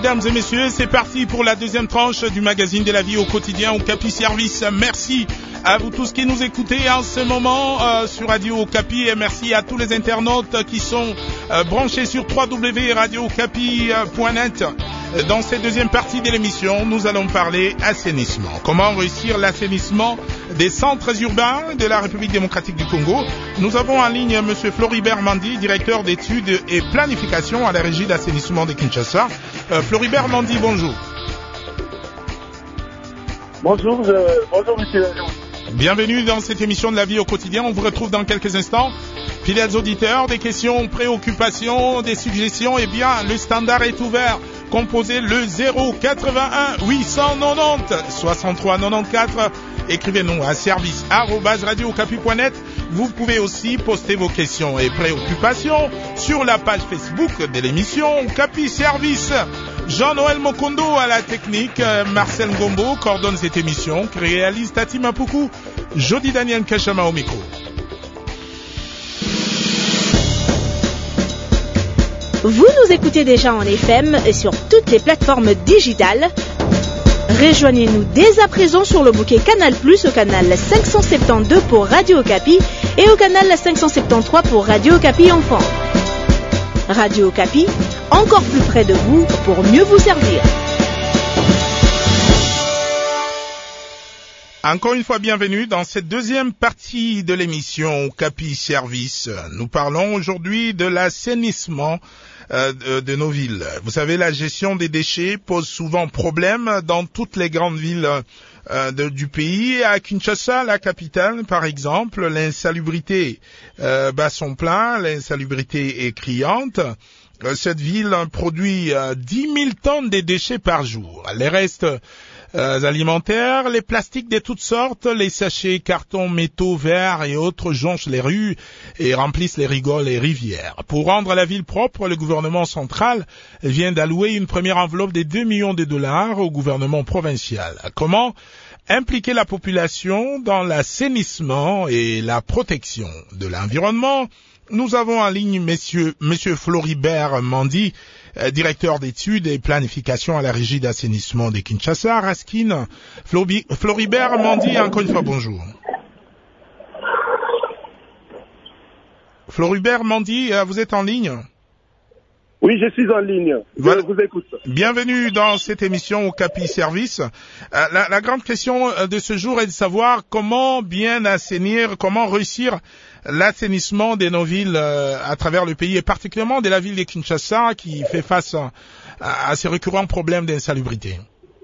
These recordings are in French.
mesdames et messieurs, c'est parti pour la deuxième tranche du magazine de la vie au quotidien Okapi Service. Merci à vous tous qui nous écoutez en ce moment sur Radio Okapi et merci à tous les internautes qui sont branchés sur www.radiookapi.net. Dans cette deuxième partie de l'émission, nous allons parler assainissement. Comment réussir l'assainissement des centres urbains de la République démocratique du Congo? Nous avons en ligne M. Floribert Mandi, directeur d'études et planification à la Régie d'assainissement de Kinshasa. Floribert Mandi, bonjour. Bonjour, monsieur. Bienvenue dans cette émission de la vie au quotidien. On vous retrouve dans quelques instants. Fidèles auditeurs, des questions, préoccupations, des suggestions, eh bien, le standard est ouvert. Composez le 081 890 63 94. Écrivez-nous à service@radiookapi.net. Vous pouvez aussi poster vos questions et préoccupations sur la page Facebook de l'émission Okapi Service. Jean-Noël Mokondo à la technique, Marcel Ngombo coordonne cette émission, qui réalise Tati Mapuku, Jody Daniel Kachama au micro. Vous nous écoutez déjà en FM et sur toutes les plateformes digitales. Rejoignez-nous dès à présent sur le bouquet Canal+, au canal 572 pour Radio Okapi et au canal 573 pour Radio Okapi Enfant. Radio Okapi, encore plus près de vous pour mieux vous servir. Encore une fois, bienvenue dans cette deuxième partie de l'émission Okapi Service. Nous parlons aujourd'hui de l'assainissement de nos villes. Vous savez, la gestion des déchets pose souvent problème dans toutes les grandes villes du pays. À Kinshasa, la capitale, par exemple, l'insalubrité bat son plein, l'insalubrité est criante. Cette ville produit 10 000 tonnes de déchets par jour. Les restes alimentaires, les plastiques de toutes sortes, les sachets, cartons, métaux, verres et autres jonchent les rues et remplissent les rigoles et rivières. Pour rendre la ville propre, le gouvernement central vient d'allouer une première enveloppe de 2 millions de dollars au gouvernement provincial. Comment impliquer la population dans l'assainissement et la protection de l'environnement? Nous avons en ligne monsieur Floribert Mandi, directeur d'études et planification à la Régie d'assainissement de Kinshasa, Raskin. Floribert Mandi, encore une fois, bonjour. Floribert Mandi, vous êtes en ligne? Oui, je suis en ligne. Je vous écoute. Bienvenue dans cette émission Okapi Service. La grande question de ce jour est de savoir comment bien assainir, comment réussir l'assainissement de nos villes à travers le pays et particulièrement de la ville de Kinshasa qui fait face à ces récurrents problèmes d'insalubrité.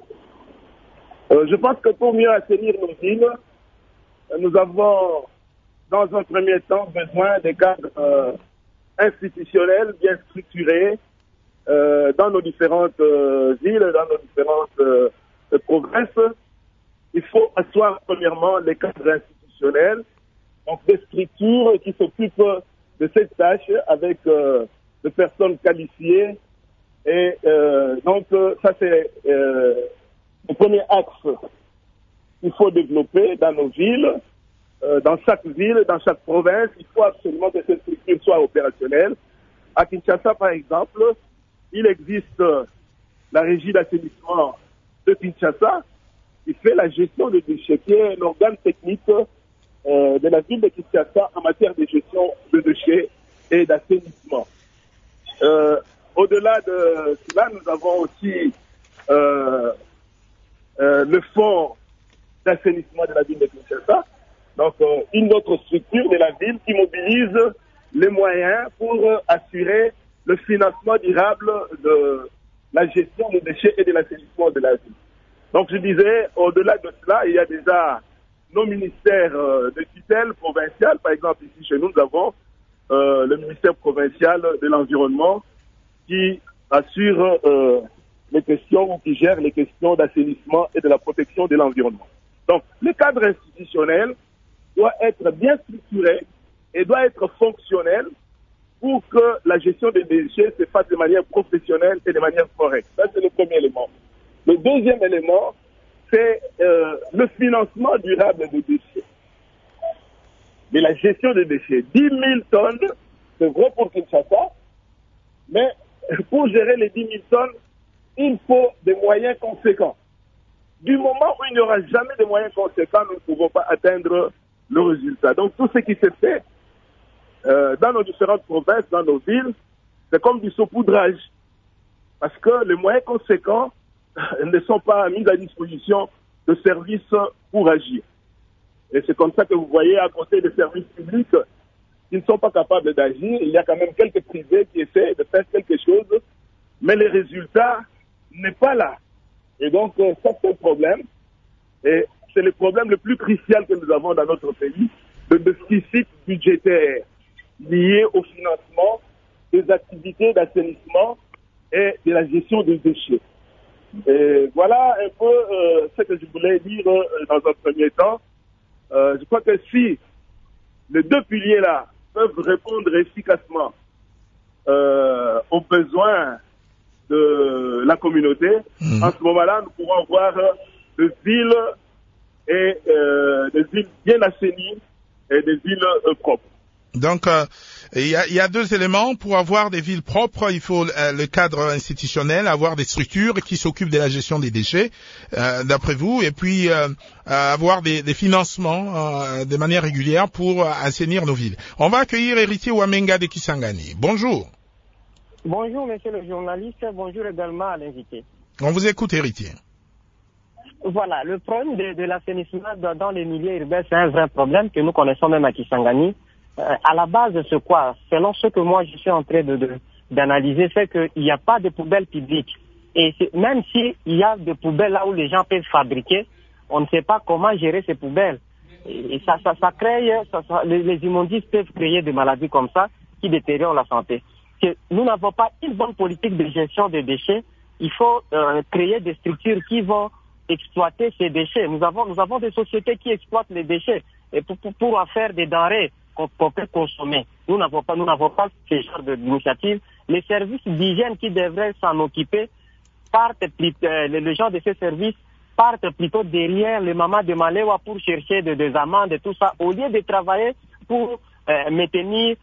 Je pense que pour mieux assainir nos villes, nous avons dans un premier temps besoin des cadres institutionnels bien structurés dans nos différentes villes, dans nos différentes provinces. Il faut asseoir premièrement les cadres institutionnels, donc des structures qui s'occupent de cette tâche avec des personnes qualifiées. Et donc ça c'est le premier axe qu'il faut développer dans nos villes. Dans chaque ville, dans chaque province, il faut absolument que ces structures soient opérationnelles. À Kinshasa, par exemple, il existe la Régie d'assainissement de Kinshasa qui fait la gestion des déchets, qui est l'organe technique de la ville de Kinshasa en matière de gestion de déchets et d'assainissement. Au-delà de cela, nous avons aussi le fonds d'assainissement de la ville de Kinshasa. Donc, une autre structure de la ville qui mobilise les moyens pour assurer le financement durable de la gestion des déchets et de l'assainissement de la ville. Donc, je disais, au-delà de cela, il y a déjà nos ministères de tutelle provinciale. Par exemple, ici chez nous, nous avons le ministère provincial de l'environnement qui assure les questions ou qui gère les questions d'assainissement et de la protection de l'environnement. Donc, le cadre institutionnel doit être bien structuré et doit être fonctionnel pour que la gestion des déchets se fasse de manière professionnelle et de manière correcte. Ça, c'est le premier élément. Le deuxième élément, c'est le financement durable des déchets. Mais la gestion des déchets, 10 000 tonnes, c'est vrai pour Kinshasa, mais pour gérer les 10 000 tonnes, il faut des moyens conséquents. Du moment où il n'y aura jamais de moyens conséquents, nous ne pouvons pas atteindre le résultat. Donc tout ce qui se fait dans nos différentes provinces, dans nos villes, c'est comme du saupoudrage. Parce que les moyens conséquents ne sont pas mis à disposition de services pour agir. Et c'est comme ça que vous voyez à côté des services publics qui ne sont pas capables d'agir, il y a quand même quelques privés qui essaient de faire quelque chose, mais le résultat n'est pas là. Et donc, ça c'est le problème. Et c'est le problème le plus crucial que nous avons dans notre pays, le déficit budgétaire lié au financement des activités d'assainissement et de la gestion des déchets. Et voilà un peu ce que je voulais dire dans un premier temps. Je crois que si les deux piliers-là peuvent répondre efficacement aux besoins de la communauté, en ce moment-là, nous pourrons avoir des villes et des villes bien assainies et des villes propres. Donc, il y a deux éléments. Pour avoir des villes propres, il faut le cadre institutionnel, avoir des structures qui s'occupent de la gestion des déchets, d'après vous, et puis avoir des financements de manière régulière pour assainir nos villes. On va accueillir Héritier Wamenga de Kisangani. Bonjour. Bonjour, monsieur le journaliste. Bonjour également à l'invité. On vous écoute, Héritier. Voilà, le problème de l'assainissement dans les milieux urbains, c'est un vrai problème que nous connaissons même à Kisangani. À la base de ce quoi, selon ce que moi je suis en train d'analyser, c'est qu'il n'y a pas de poubelles publiques. Et même s'il y a des poubelles là où les gens peuvent fabriquer, on ne sait pas comment gérer ces poubelles. Et ça crée, les immondices peuvent créer des maladies comme ça qui détériorent la santé. Que nous n'avons pas une bonne politique de gestion des déchets. Il faut créer des structures qui vont exploiter ces déchets. Nous avons des sociétés qui exploitent les déchets et pour en faire des denrées qu'on peut consommer. Nous n'avons pas ce genre d'initiative. Les services d'hygiène qui devraient s'en occuper les gens de ces services partent plutôt derrière les mamans de Malewa pour chercher des amendes et tout ça, au lieu de travailler pour maintenir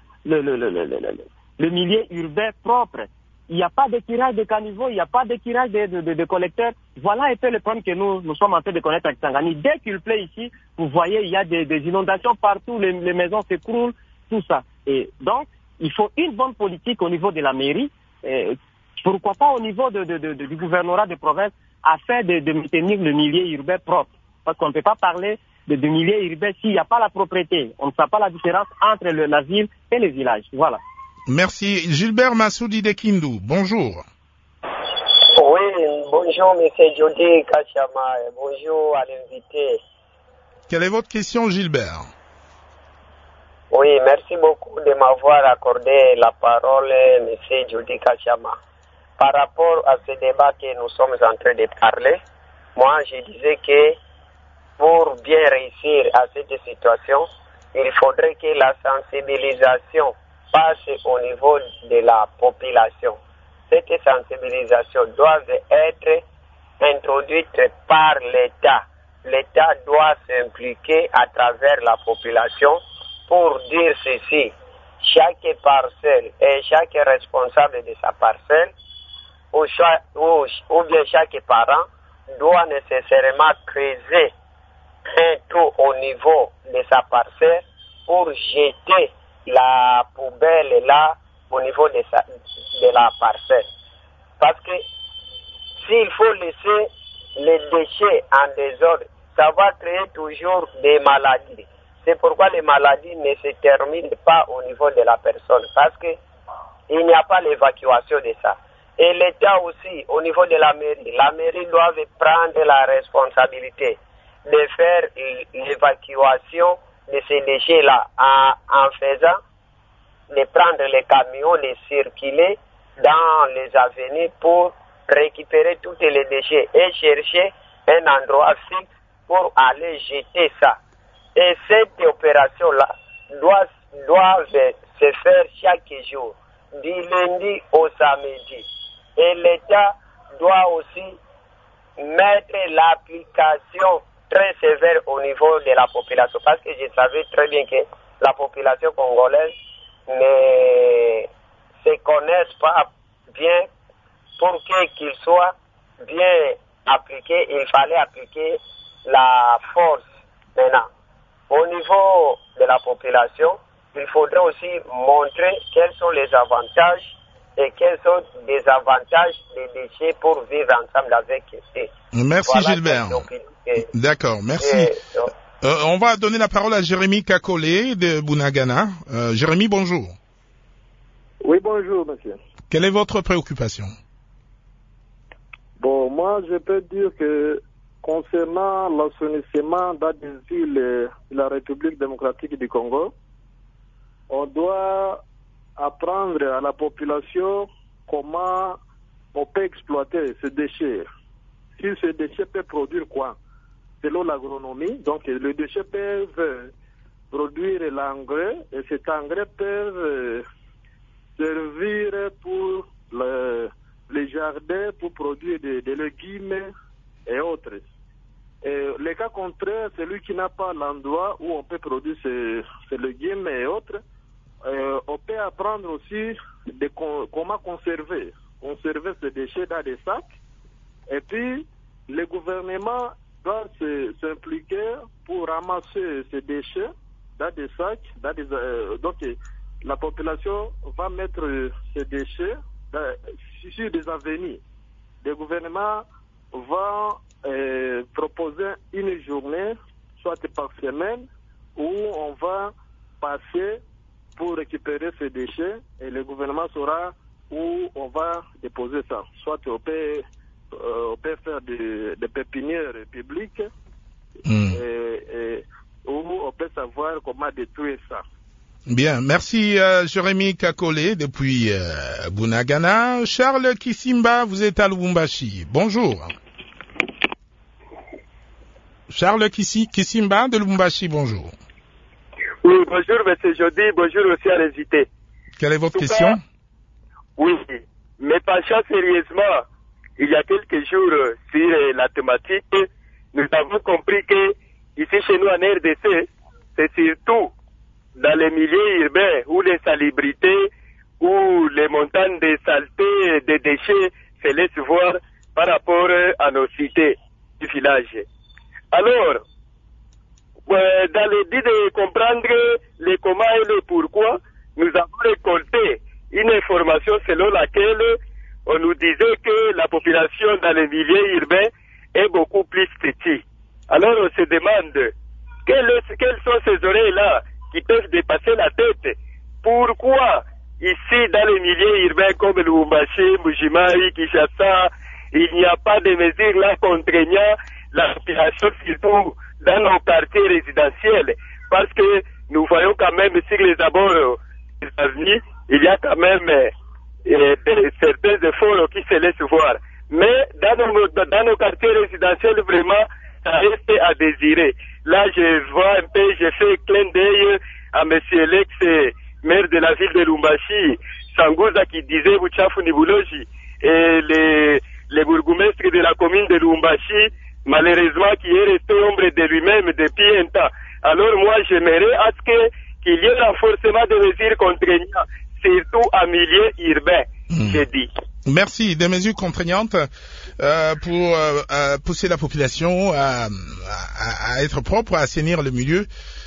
le milieu urbain propre. Il n'y a pas de tirage de caniveaux, il n'y a pas de tirage de collecteurs. Voilà un peu le problème que nous sommes en train de connaître à Kisangani. Dès qu'il pleut ici, vous voyez, il y a des inondations partout, les maisons s'écroulent, tout ça. Et donc, il faut une bonne politique au niveau de la mairie, pourquoi pas au niveau du gouvernorat de province, afin de maintenir le milieu urbain propre. Parce qu'on ne peut pas parler de milieu urbain s'il n'y a pas la propriété. On ne sait pas la différence entre la ville et le village. Voilà. Merci. Gilbert Massoudi de Kindu, bonjour. Oui, bonjour M. Jody Kachama, bonjour à l'invité. Quelle est votre question, Gilbert? Oui, merci beaucoup de m'avoir accordé la parole, M. Jody Kachama. Par rapport à ce débat que nous sommes en train de parler, moi je disais que pour bien réussir à cette situation, il faudrait que la sensibilisation passe au niveau de la population. Cette sensibilisation doit être introduite par l'État. L'État doit s'impliquer à travers la population pour dire ceci. Chaque parcelle et chaque responsable de sa parcelle ou bien chaque parent doit nécessairement creuser un trou au niveau de sa parcelle pour jeter la poubelle là au niveau de la parcelle. Parce que s'il faut laisser les déchets en désordre, ça va créer toujours des maladies. C'est pourquoi les maladies ne se terminent pas au niveau de la personne, parce que il n'y a pas l'évacuation de ça. Et l'État aussi, au niveau de la mairie doit prendre la responsabilité de faire l'évacuation de ces déchets-là en faisant de prendre les camions, de circuler dans les avenues pour récupérer tous les déchets et chercher un endroit fixe pour aller jeter ça. Et cette opération-là doit se faire chaque jour, du lundi au samedi. Et l'État doit aussi mettre l'application très sévère au niveau de la population, parce que je savais très bien que la population congolaise ne se connaissent pas bien pour qu'il soit bien appliqué, il fallait appliquer la force. Maintenant, au niveau de la population, il faudrait aussi montrer quels sont les avantages et quels sont les avantages des déchets pour vivre ensemble avec eux. Merci voilà, Gilbert. D'accord, merci. On va donner la parole à Jérémy Kakolé de Bunagana. Jérémy, bonjour. Oui, bonjour, monsieur. Quelle est votre préoccupation? Bon, moi, je peux dire que concernant l'assainissement dans des villes de la République démocratique du Congo, on doit apprendre à la population comment on peut exploiter ces déchets. Si ces déchets peuvent produire quoi? Selon l'agronomie, donc les déchets peuvent produire l'engrais et cet engrais peut servir pour les jardins pour produire des légumes et autres. Et le cas contraire, celui qui n'a pas l'endroit où on peut produire ces légumes et autres, on peut apprendre aussi comment conserver ces déchets dans des sacs. Et puis, le gouvernement doit s'impliquer pour ramasser ces déchets dans des sacs. Donc, la population va mettre ces déchets sur des avenues. Le gouvernement va proposer une journée, soit par semaine, où on va passer pour récupérer ces déchets et le gouvernement saura où on va déposer ça. Soit on peut faire des pépinières publiques où on peut savoir comment détruire ça. Bien, merci Jérémy Kakolé depuis Bunagana. Charles Kisimba, vous êtes à Lubumbashi. Bonjour. Charles Kisimba de Lubumbashi, bonjour. Oui, bonjour M. Jody, bonjour aussi à l'invité. Quelle est votre question? Oui, mais penchant sérieusement, il y a quelques jours sur la thématique, nous avons compris que ici chez nous en RDC, c'est surtout dans les milieux urbains où l'insalubrité, où les montagnes de saleté, de déchets se laissent voir par rapport à nos cités du village. Alors, dans le but de comprendre le comment et le pourquoi, nous avons récolté une information selon laquelle on nous disait que la population dans les milieux urbains est beaucoup plus petite. Alors on se demande, quelles sont ces oreilles-là qui peuvent dépasser la tête? Pourquoi ici dans les milieux urbains comme Lubumbashi, Mbujimayi, Kinshasa, il n'y a pas de mesures là contraignant la population, surtout dans nos quartiers résidentiels, parce que nous voyons quand même sur les abords des États-Unis, il y a quand même certains efforts qui se laissent voir. Mais dans nos quartiers résidentiels, vraiment, ça reste à désirer. Là, je vois un peu, je fais clin d'œil à monsieur l'ex maire de la ville de Lubumbashi, Sanguza, qui disait Buchafu Nibuloji, et le bourgmestre de la commune de Lubumbashi, malheureusement, qui est resté ombre de lui-même depuis un temps. Alors moi, j'aimerais à ce qu'il y ait l'enforcement de mesures contraignantes, surtout en milieu urbain, j'ai dit. Merci. Des mesures contraignantes pour pousser la population à être propre, à assainir le milieu,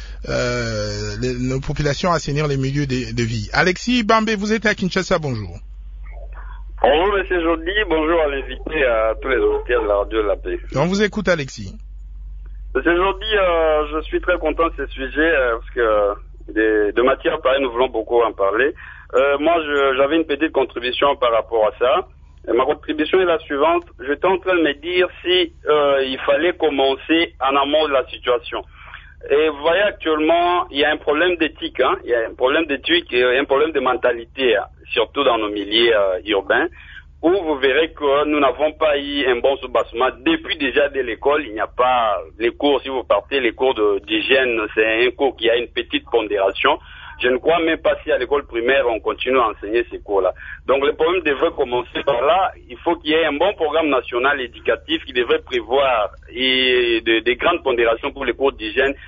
nos populations à assainir les milieux de vie. Alexis Bambé, vous êtes à Kinshasa, bonjour. Bonjour M. Jody, bonjour à l'invité, à tous les auditeurs de la radio de la paix. On vous écoute Alexis. M. Jody, je suis très content de ce sujet parce que de matière pareille, nous voulons beaucoup en parler. Moi, j'avais une petite contribution par rapport à ça. Et ma contribution est la suivante. J'étais en train de me dire si il fallait commencer en amont de la situation. Et vous voyez actuellement, il y a un problème d'éthique, hein. Il y a un problème d'éthique et un problème de mentalité, hein, surtout dans nos milieux urbains, où vous verrez que nous n'avons pas eu un bon soubassement. Depuis déjà dès l'école, il n'y a pas les cours, si vous partez, les cours d'hygiène, c'est un cours qui a une petite pondération. Je ne crois même pas si à l'école primaire, on continue à enseigner ces cours-là. Donc, le problème devrait commencer par là. Il faut qu'il y ait un bon programme national éducatif qui devrait prévoir des grandes pondérations pour les cours d'hygiène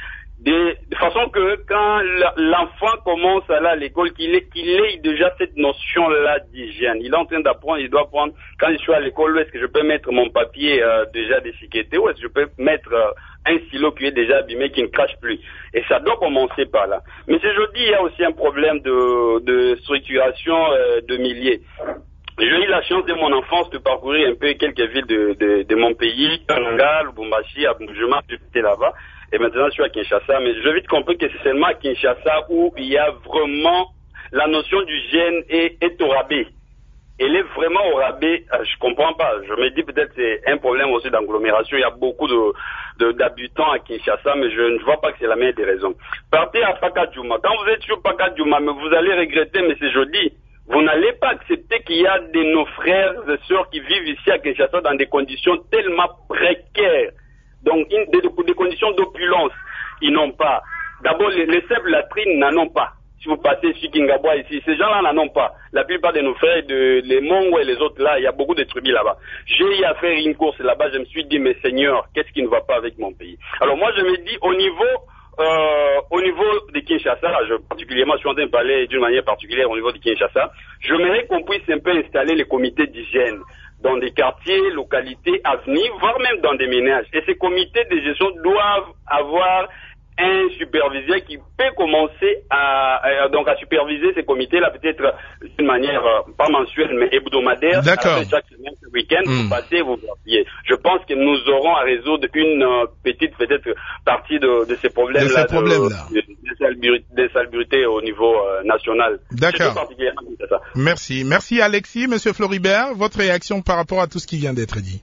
de façon que quand l'enfant commence à aller à l'école, qu'il ait déjà cette notion-là d'hygiène. Il est en train d'apprendre, il doit apprendre, quand je suis à l'école, est-ce que je peux mettre mon papier déjà déchiqueté, ou est-ce que je peux mettre un stylo qui est déjà abîmé, qui ne crache plus. Et ça doit commencer par là. Mais ce jeudi, il y a aussi un problème de structuration de milliers. J'ai eu la chance de mon enfance de parcourir un peu quelques villes de mon pays, Kananga, Lubumbashi, Abidjan, j'étais là-bas. Et maintenant, je suis à Kinshasa, mais je vite compris que c'est seulement à Kinshasa où il y a vraiment la notion du gène est au rabais. Elle est vraiment au rabais, je comprends pas. Je me dis peut-être c'est un problème aussi d'agglomération. Il y a beaucoup d'habitants à Kinshasa, mais je ne vois pas que c'est la meilleure des raisons. Partez à Pakadjouma. Quand vous êtes sur Pakadjouma, mais vous allez regretter, mais c'est jeudi. Vous n'allez pas accepter qu'il y a nos frères et sœurs qui vivent ici à Kinshasa dans des conditions tellement précaires. Donc, des conditions d'opulence, ils n'ont pas. D'abord, les simples latrines n'en ont pas. Si vous passez sur Kingabois ici, ces gens-là n'en ont pas. La plupart de nos frères, les Mongo et les autres là, il y a beaucoup de tribus là-bas. J'ai eu à faire une course là-bas, je me suis dit, mais Seigneur, qu'est-ce qui ne va pas avec mon pays? Alors moi, je me dis, au niveau de Kinshasa, particulièrement, je suis en train de parler d'une manière particulière au niveau de Kinshasa, j'aimerais qu'on puisse un peu installer les comités d'hygiène dans des quartiers, localités, avenues, voire même dans des ménages. Et ces comités de gestion doivent avoir un superviseur qui peut commencer à superviser ces comités-là, peut-être d'une manière pas mensuelle, mais hebdomadaire. D'accord. Chaque semaine, ce week-end, vous passez, vous vérifiez. Je pense que nous aurons à résoudre une petite, peut-être, partie de ces problèmes-là. D'insalubrité au niveau national. D'accord. Merci. Merci Alexis. Monsieur Floribert, votre réaction par rapport à tout ce qui vient d'être dit?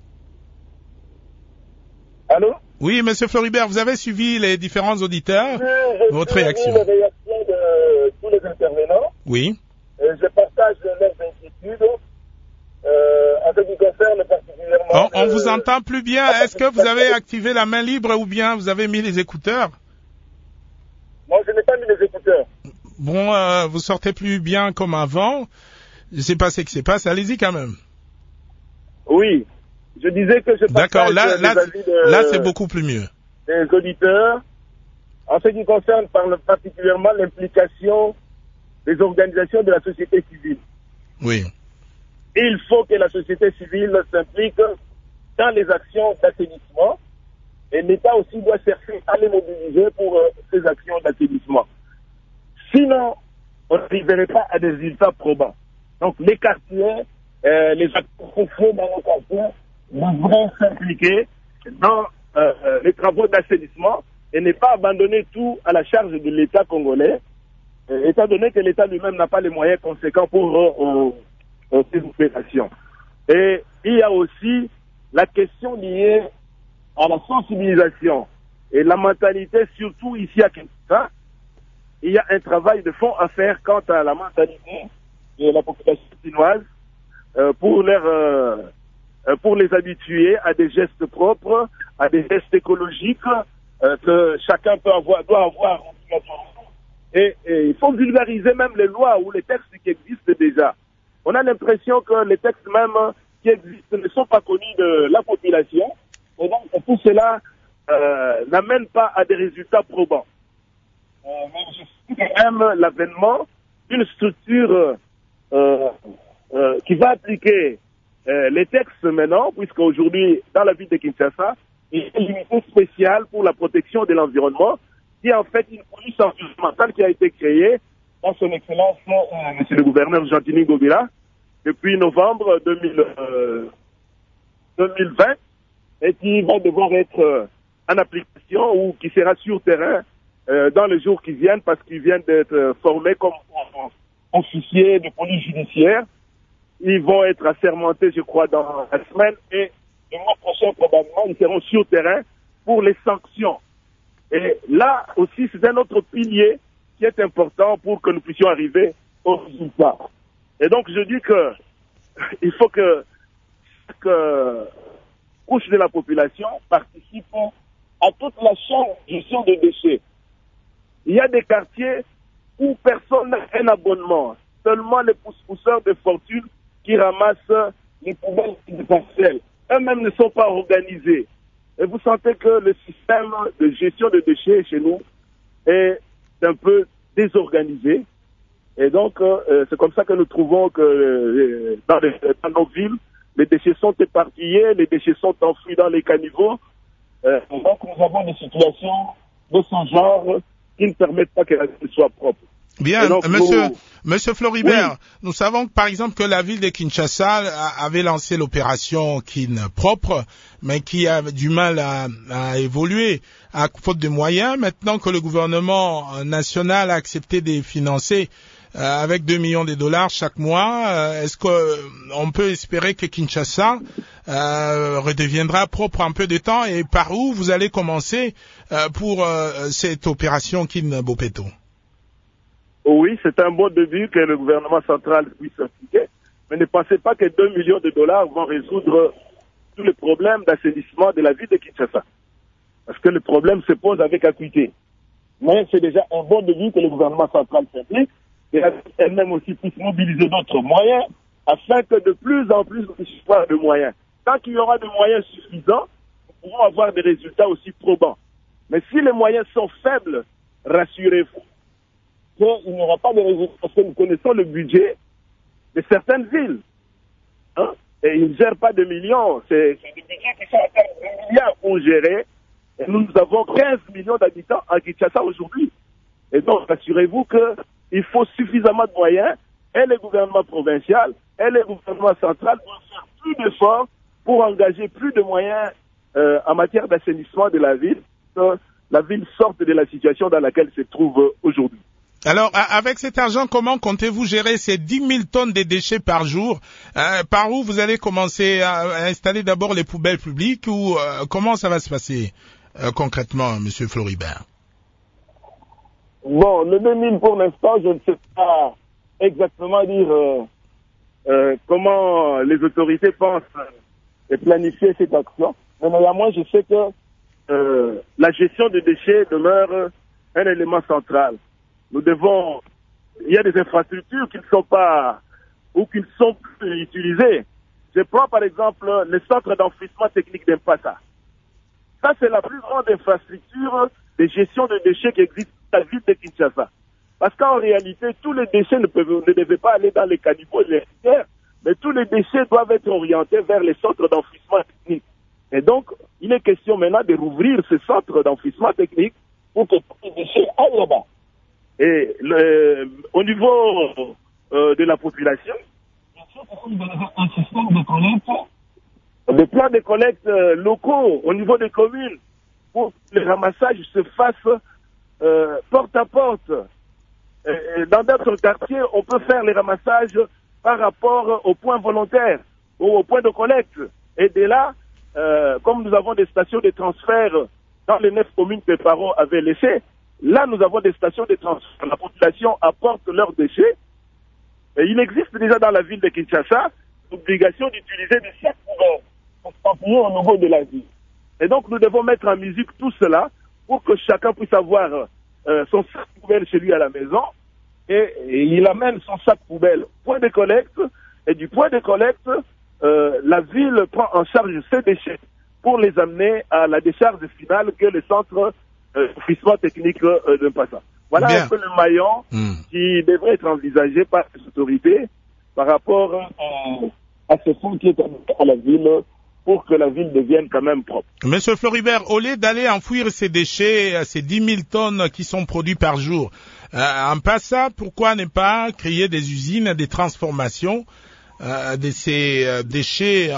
Allô? Oui, monsieur Floribert, vous avez suivi les différents auditeurs. Votre réaction? Les réactions de tous les intervenants. Oui. Je partage leurs inquiétudes. En ce qui concerne particulièrement... On vous entend plus bien. Est-ce que vous avez activé la main libre ou bien vous avez mis les écouteurs? Moi, je n'ai pas mis les écouteurs. Bon, vous sortez plus bien comme avant. Je ne sais pas ce qui se passe. Allez-y quand même. Oui. Je disais que je partage les avis là, c'est beaucoup plus mieux. Des auditeurs, en ce qui concerne particulièrement l'implication des organisations de la société civile. Oui. Il faut que la société civile s'implique dans les actions d'assainissement et l'État aussi doit chercher à les mobiliser pour ces actions d'assainissement. Sinon, on n'arriverait pas à des résultats probants. Donc, les quartiers, les acteurs sociaux dans nos quartiers devraient s'impliquer dans les travaux d'assainissement et ne pas abandonner tout à la charge de l'État congolais, étant donné que l'État lui-même n'a pas les moyens conséquents pour ces opérations. Et il y a aussi la question liée à la sensibilisation et la mentalité, surtout ici à Kinshasa. Il y a un travail de fond à faire quant à la mentalité de la population chinoise pour les habituer à des gestes propres, à des gestes écologiques que chacun doit avoir. Et il faut vulgariser même les lois ou les textes qui existent déjà. On a l'impression que les textes même qui existent ne sont pas connus de la population. Et donc tout cela n'amène pas à des résultats probants. Mais je suis quand même l'avènement d'une structure qui va appliquer les textes maintenant, puisque aujourd'hui, dans la ville de Kinshasa, il y a une unité spéciale pour la protection de l'environnement, qui est en fait une police environnementale qui a été créée par son excellence, monsieur le gouverneur Jean-Denis Gobila, depuis novembre 2020, et qui va devoir être en application ou qui sera sur terrain dans les jours qui viennent, parce qu'ils viennent d'être formés comme officiers de police judiciaire. Ils vont être assermentés, je crois, dans la semaine, et le mois prochain, probablement, ils seront sur terrain pour les sanctions. Et là aussi, c'est un autre pilier qui est important pour que nous puissions arriver au résultat. Et donc, je dis que il faut que chaque couche de la population participe à toute la chaîne de gestion des déchets. Il y a des quartiers où personne n'a un abonnement. Seulement les pousseurs de fortune qui ramassent les poubelles de parcelles. Eux-mêmes ne sont pas organisés. Et vous sentez que le système de gestion de déchets chez nous est un peu désorganisée. Et donc, c'est comme ça que nous trouvons que dans nos villes, les déchets sont éparpillés, les déchets sont enfouis dans les caniveaux. Donc, nous avons des situations de ce genre qui ne permettent pas que la ville soit propre. Bien, donc, Monsieur Floribert, oui. Nous savons par exemple que la ville de Kinshasa avait lancé l'opération Kin propre, mais qui a du mal à évoluer à faute de moyens. Maintenant que le gouvernement national a accepté de financer avec 2 millions de dollars chaque mois, est-ce qu'on peut espérer que Kinshasa redeviendra propre un peu de temps, et par où vous allez commencer pour cette opération Kin Bopeto? Oui, c'est un bon début que le gouvernement central puisse appliquer, mais ne pensez pas que 2 millions de dollars vont résoudre tous les problèmes d'assainissement de la ville de Kinshasa. Parce que le problème se pose avec acuité. Mais c'est déjà un bon début que le gouvernement central s'implique et elle-même aussi puisse mobiliser d'autres moyens afin que de plus en plus nous puissions avoir de moyens. Tant qu'il y aura des moyens suffisants, nous pourrons avoir des résultats aussi probants. Mais si les moyens sont faibles, rassurez-vous, il n'y aura pas de résultats, parce que nous connaissons le budget de certaines villes. Hein? Et ils ne gèrent pas de millions. C'est des budgets qui sont à 10 milliards pour gérer. Et nous avons 15 millions d'habitants à Kinshasa aujourd'hui. Et donc, rassurez-vous qu'il faut suffisamment de moyens, et le gouvernement provincial et le gouvernement central doivent faire plus d'efforts pour engager plus de moyens en matière d'assainissement de la ville, que la ville sorte de la situation dans laquelle elle se trouve aujourd'hui. Alors, avec cet argent, comment comptez-vous gérer ces 10 000 tonnes de déchets par jour? Par où vous allez commencer à installer d'abord les poubelles publiques, ou comment ça va se passer concrètement, Monsieur Floribert? Bon, le 2000 pour l'instant, je ne sais pas exactement dire comment les autorités pensent planifier cette action. Mais néanmoins, je sais que la gestion des déchets demeure un élément central. Il y a des infrastructures qui ne sont pas, ou qui ne sont plus utilisées. Je prends par exemple le centre d'enfouissement technique d'Impasa. Ça, c'est la plus grande infrastructure de gestion de déchets qui existe dans la ville de Kinshasa. Parce qu'en réalité, tous les déchets ne devaient pas aller dans les caniveaux et les rivières, mais tous les déchets doivent être orientés vers les centres d'enfouissement technique. Et donc, il est question maintenant de rouvrir ces centres d'enfouissement technique pour que tous les déchets aillent là-bas. Et au niveau de la population, un système de collecte, des plans de collecte locaux au niveau des communes pour que les ramassages se fassent porte à porte. Et dans d'autres quartiers, on peut faire les ramassages par rapport aux points volontaires ou aux points de collecte. Et dès là, comme nous avons des stations de transfert dans les 9 communes que Paro avait laissées, là, nous avons des stations de transfert. La population apporte leurs déchets. Et il existe déjà dans la ville de Kinshasa l'obligation d'utiliser des sacs couverts pour s'appuyer au niveau de la ville. Et donc, nous devons mettre en musique tout cela pour que chacun puisse avoir son sac poubelle chez lui à la maison. Et il amène son sac poubelle au point de collecte. Et du point de collecte, la ville prend en charge ces déchets pour les amener à la décharge finale que le centre d'enfouissement technique de Passa. Voilà un peu le maillon qui devrait être envisagé par les autorités par rapport à ce fonds qui est à la ville pour que la ville devienne quand même propre. Monsieur Floribert, au lieu d'aller enfouir ces déchets, ces 10 000 tonnes qui sont produits par jour, en Passa, pourquoi ne pas créer des usines de transformation de ces déchets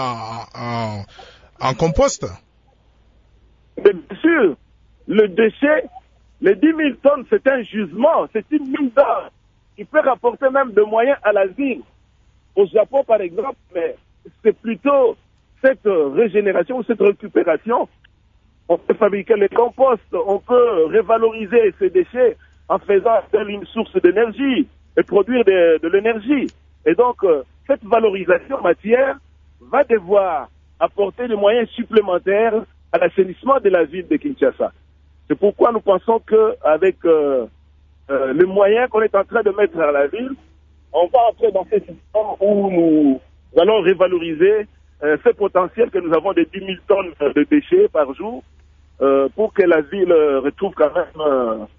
en compost? Bien sûr, le déchet, les 10 000 tonnes, c'est un gisement, c'est une mine d'or qui peut rapporter même de moyens à la ville. Au Japon, par exemple, mais c'est plutôt cette régénération, cette récupération. On peut fabriquer les composts, on peut revaloriser ces déchets en faisant une source d'énergie et produire de l'énergie. Et donc, cette valorisation matière va devoir apporter des moyens supplémentaires à l'assainissement de la ville de Kinshasa. C'est pourquoi nous pensons qu'avec les moyens qu'on est en train de mettre à la ville, on va entrer dans ce système où nous allons revaloriser ce potentiel que nous avons de 10 000 tonnes de déchets par jour pour que la ville retrouve quand même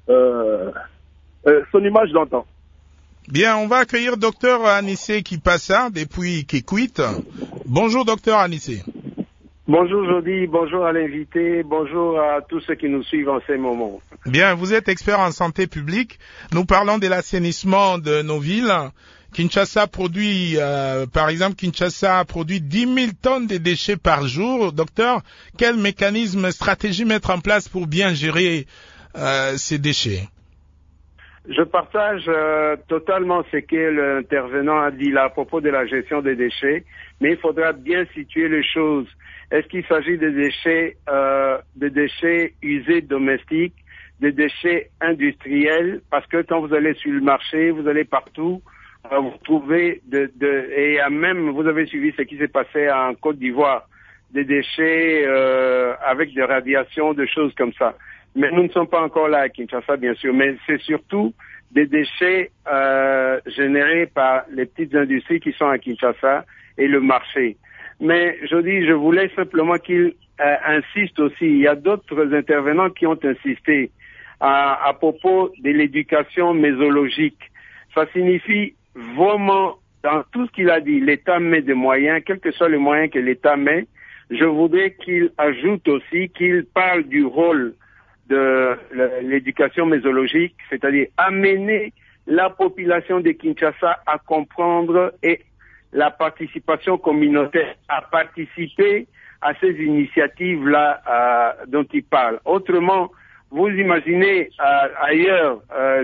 son image d'antan. Bien, on va accueillir docteur Anissé Kipassa depuis Kikwit. Bonjour docteur Anissé. Bonjour Jody, bonjour à l'invité, bonjour à tous ceux qui nous suivent en ces moments. Bien, vous êtes expert en santé publique. Nous parlons de l'assainissement de nos villes. Kinshasa produit, par exemple, 10 000 tonnes de déchets par jour. Docteur, quel mécanisme, stratégie mettre en place pour bien gérer ces déchets? Je partage totalement ce que l'intervenant a dit là à propos de la gestion des déchets, mais il faudra bien situer les choses. Est-ce qu'il s'agit de déchets usés domestiques, des déchets industriels? Parce que quand vous allez sur le marché, vous allez partout, vous trouvez et même vous avez suivi ce qui s'est passé en Côte d'Ivoire, des déchets avec des radiations, des choses comme ça. Mais nous ne sommes pas encore là à Kinshasa, bien sûr, mais c'est surtout des déchets générés par les petites industries qui sont à Kinshasa et le marché. Mais je voulais simplement qu'il insiste aussi. Il y a d'autres intervenants qui ont insisté à propos de l'éducation mésologique. Ça signifie vraiment, dans tout ce qu'il a dit, l'État met des moyens, quels que soient les moyens que l'État met. Je voudrais qu'il ajoute aussi, qu'il parle du rôle de l'éducation mésologique, c'est-à-dire amener la population de Kinshasa à comprendre et la participation communautaire, à participer à ces initiatives-là dont il parle. Autrement, vous imaginez ailleurs,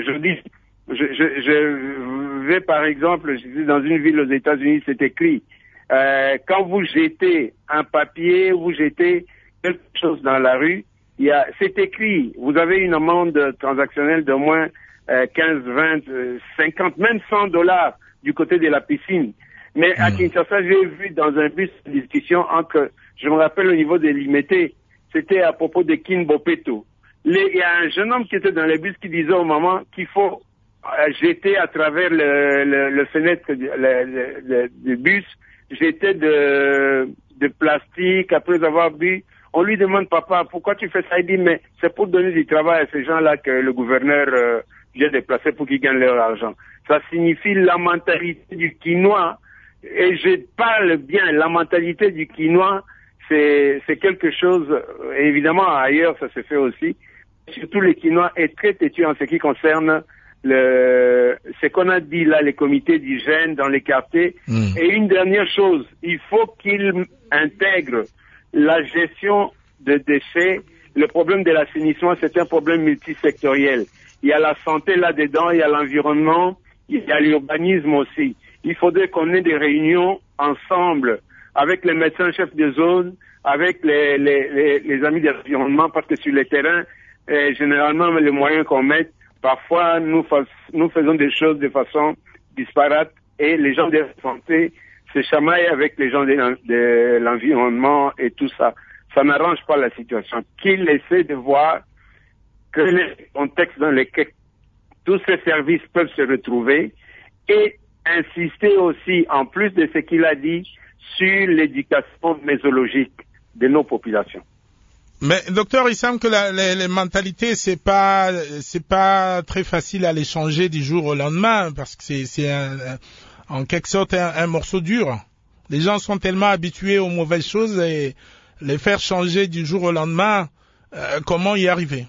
je vais par exemple, je suis dans une ville aux États-Unis, c'est écrit, quand vous jetez un papier, vous jetez quelque chose dans la rue, c'est écrit, vous avez une amende transactionnelle de moins 15, 20, 50, même $100 du côté de la piscine. Mais à Kinshasa, j'ai vu dans un bus une discussion entre, je me rappelle au niveau des limités, c'était à propos de Kinbopeto. Il y a un jeune homme qui était dans le bus qui disait au moment qu'il faut jeter à travers le fenêtre du bus, jeter de plastique après avoir bu. On lui demande, papa, pourquoi tu fais ça? Il dit, mais c'est pour donner du travail à ces gens-là que le gouverneur vient de placer pour qu'ils gagnent leur argent. Ça signifie la mentalité du Quinois. Et je parle bien, la mentalité du Quinois, c'est quelque chose, évidemment ailleurs ça se fait aussi. Surtout le Quinois est très têtu en ce qui concerne ce qu'on a dit là, les comités d'hygiène dans les quartiers. Et une dernière chose, il faut qu'il intègre la gestion de déchets. Le problème de l'assainissement, c'est un problème multisectoriel. Il y a la santé là-dedans, il y a l'environnement, il y a l'urbanisme aussi. Il faudrait qu'on ait des réunions ensemble avec les médecins chefs de zone, avec les amis de l'environnement, parce que sur le terrain, généralement, les moyens qu'on met, parfois, nous faisons des choses de façon disparate et les gens de la santé se chamaillent avec les gens de l'environnement et tout ça. Ça n'arrange pas la situation. Qu'il essaie de voir que les contextes dans lesquels tous ces services peuvent se retrouver et insister aussi, en plus de ce qu'il a dit, sur l'éducation mésologique de nos populations. Mais docteur, il semble que les mentalités, c'est pas très facile à les changer du jour au lendemain, parce que c'est en quelque sorte un morceau dur. Les gens sont tellement habitués aux mauvaises choses et les faire changer du jour au lendemain, comment y arriver?